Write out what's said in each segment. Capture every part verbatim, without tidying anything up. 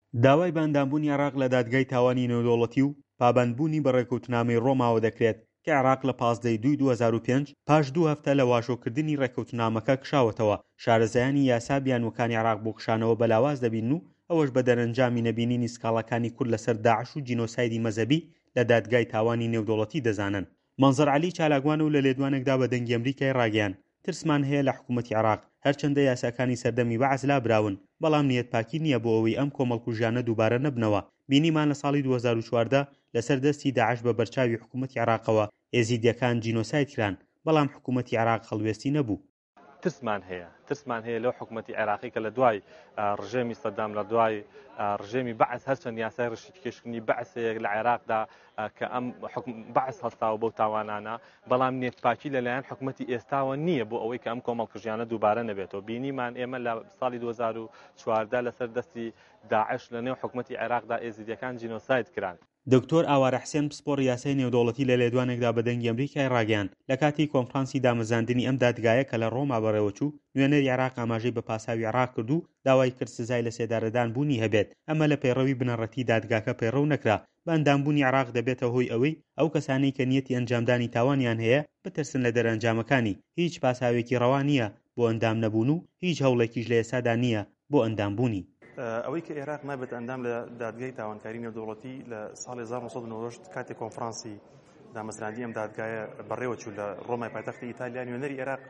داوای باندامبوونی عێراق لە دادگای تاوانی نێودەوڵەتی و پابەندبوونی بە ڕێکەوتنامەی ڕۆماوە دەکرێت کە عێراق لە پازدەی دووی دوو هەزار و پێنج پاش دوو هەفتە لە واژۆکردنی ڕێکەوتنامەکە کشاوەتەوە. شارەزایانی یاسا بیانوەکانی عێراق بۆ کشانەوە بەلاواز دەبین و ئەوەش بە دەرەنجامی نەبینینی سکاڵەکانی کورد لەسەر داعش و جینۆسایدی مەزەبی لە دادگای تاوانی نێودەوڵەتی دەزانن. مەنزەر عەلی چالاکوان و لە لێدوانێکدا بە دەنگی ئەمریکای ڕاگەیان ترسمان هەیە لە حکوومەتی عێراق هەرچەندە یاساکانی سەردەمی بەعەز لابراون بەڵام نیەتپاکی نییە بۆ ئەوەی ئەم کۆمەڵکوژیانە دووبارە نەبنەوە. بینیمان لە ساڵی دوو هەزار و چواردە لەسەر دەستی داعش بە بەرچاوی حکوومەتی عێراقەوە ئێزیدیەکان جینۆساید کران بەڵام حکوومەتی عێراق هەڵوێستی نەبوو. ترسمان هەیە ترسمان هەیە لەو حکوومەتی عێراقی کە لە دوای ڕژێمی سەدام لە دوای ڕژێمی بەعەز هەرچەند یاسای ڕشتکێشکردنی بەعەسەیەک لە عێراقدا کە ئەم بەعەز هەستاوە بەو تاوانانە بەڵام نێتپاکی لەلایەن حکوومەتی ئێستاوە نییە بۆ ئەوەی کە ئەم کۆمەڵکوژیانە دووبارە نەبێتەوە. بینیمان ئێمە لە ساڵی دوو هەزار و چواردە لەسەر دەستی داعش لە نێو حکوومەتی عێراقدا ئێزیدیەکان جینۆساید کران. دکتۆر ئاوارە حسێن پسپۆڕ یاسای نێودەوڵەتی لە لێدوانێکدا بە دەنگی ئەمریکای ڕاگەیان لە کاتی کۆنفرانسی دامەزاندنی ئەم دادگایە کە لە ڕۆما بەڕێوەچوو نوێنەری عێراق ئاماژەی بە پاساوی عێراق کرد و داوای کرد سزای لە سێدارەدان بوونی هەبێت. ئەمە لە پەیڕەوی بنەڕەتی دادگاکە پەیڕەو نەکرا. باندامبوونی عێراق دەبێتە هۆی ئەوەی ئەو کەسانەی کە نیەتی ئەنجامدانی تاوانیان هەیە بترسن لە دەرەنجامەکانی. هیچ پاساوێکی ڕەوا نییە بۆ ئەندام نەبوون و هیچ هەوڵێکیش لە ئێستادا نییە بۆ ئەندامبوونی. ئەوەی کە عێراق نابێت ئەندام لە دادگای تاوانکاری نێودەوڵەتی لە ساڵی هەزار و نۆ سەد و نۆ و هەشت کاتی کۆنفرانسی دامەزراندنی ئەم دادگایە بەڕێوەچوو لە ڕۆمای پایتەختی ئیتالیا نوێنەری عێراق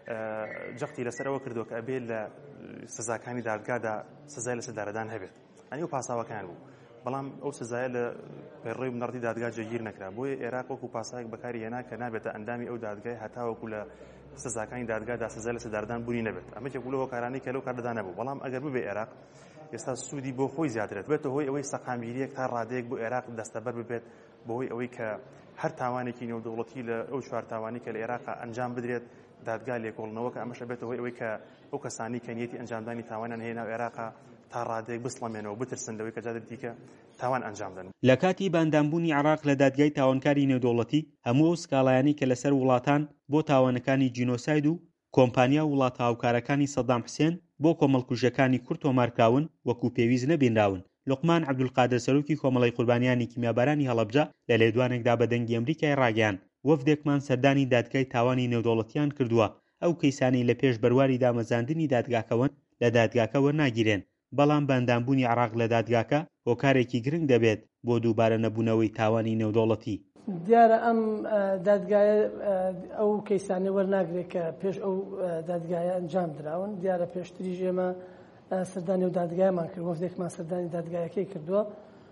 جەختی لەسەرەوە کردووە کە ئەبێت لە سزاکانی دادگادا سزای لە سێدارەدان هەبێت. ئەنی و پاساوەکان بوو بەڵام ئەو سزایە لە پەیڕەوی بنەڕەتی دادگا جێگیر نەکرا. بۆیە عێراق وەکو پاسایەک بەکاری هێنا کە نابێتە ئەندامی ئەو دادگای هەتاوەکو لە سزاکانی دادگادا سزای لە سێدارەدان بوونی نەبێت. ئەمە یەکێک لەو هۆکارانەی کە لەو کاردەدا نەبوو. بەڵام ئەگەر ببێ عێراق ئێستا سوودی بۆ خۆی زیاترێت بێتە هۆی ئەوەی سەقامگیریەک تا ڕادەیەک بۆ عێراق دەستەبەر ببێت بەهۆی ئەوەی کە هەر تاوانێکی نێودەوڵەتی لە ئەو چوار تاوانی کە لە عێراقا ئەنجام بدرێت دادگا لێکۆڵنەوە کە ئەمەش بێتە هۆی ئەوەی کە ئەو کەسانی کە نیەتی ئەنجامدانی تاوانیان هەیە ناو عێراقا تا ڕادەیەک بسڵەمێنەوە بترسن لەوەی کە جارێک دیکە تاوان ئەنجام بدەن. لە کاتی باندامبوونی عێراق لە دادگای تاوانکاری نێودەوڵەتی هەموو ئەو سکاڵایانی کە لەسەر وڵاتان بۆ تاوانەکانی جینۆساید و کۆمپانیا وڵاتە هاوکارەکانی سەدام حوسێن بۆ کۆمەڵکوژەکانی کورد تۆمارکراون وەکو پێویست نەبینراون. لوقمان عەبدولقادر سەرۆکی کۆمەڵەی قوربانیانی کیمیابارانی هەڵەبجە لە لێدوانێکدا بە دەنگی ئەمریکای ڕاگەیان وەفدێکمان سەردانی دادگای تاوانی نێودەوڵەتیان کردووە ئەو کەیسانەی لە پێش بەرواری دامەزاندنی دادگاکەون لە دادگاکە وەرناگیرێن بەڵام باندامبوونی عێراق لە دادگاکە هۆکارێکی گرنگ دەبێت بۆ دووبارە نەبوونەوەی تاوانی نێودەوڵەتی. دیارە ئەم دادگایە ئەو کەیسانە وەرناگرێت کە پێش ئەو دادگایە ئەنجام دراون. دیارە پێشتریش ئێمە سەردانی و دادگایمان کرد وەفدێکمان سەردانی دادگایەکەی کردووە.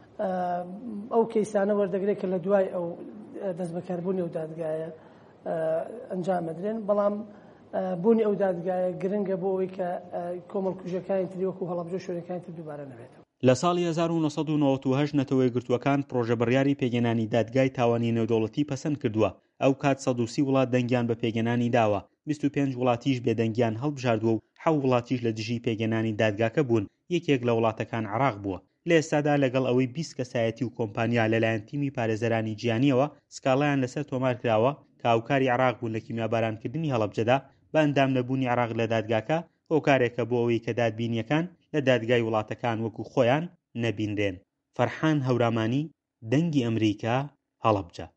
ئەو کەیسانە وەردەگرێت کە لە دوای ئەو دەست بەکاربوونی ئەو دادگایە ئەنجام بدرێن بەڵام بوونی ئەو دادگایە گرنگە بۆ ئەوەی کە کۆمەڵکوژەکانی تری وەکو هەڵەبجە شوێنەکانی تر دووبارە نەبێتەوە. لە ساڵی هەزار و نۆ سەد و نۆڤەت و هەشت نەتەوەی گرتووەکان پرۆژە بڕیاری پێگەێنانی دادگای تاوانی نێودەوڵەتی پەسەند کردووە. ئەو کات سەد و سی وڵات دەنگیان بە پێگەێنانی داوە. بیست و پێنج وڵاتیش بێدەنگیان هەڵبژاردووە و حەوت وڵاتیش لە دژی پێگەێنانی دادگاکە بوون. یەکێک لە وڵاتەکان عێراق بووە. لە ئێستادا لەگەڵ ئەوەی بیست کەسایەتی و کۆمپانیا لەلایەن تیمی پارێزەرانی جیهانیەوە سکاڵایان لەسەر تۆمار کراوە کە هاوکاری عێراق بوون لە کیمیابارانکردنی هەڵەبجەدا بە ئەندام نەبوونی عێراق لە دادگاکە هۆکارێکە بۆ ئەوەی کە دادبینیەکان لە دادگای وڵاتەکان وەکو خۆیان نەبینرێن. فەرحان هەورامانی دەنگی ئەمریکا هەڵەبجە.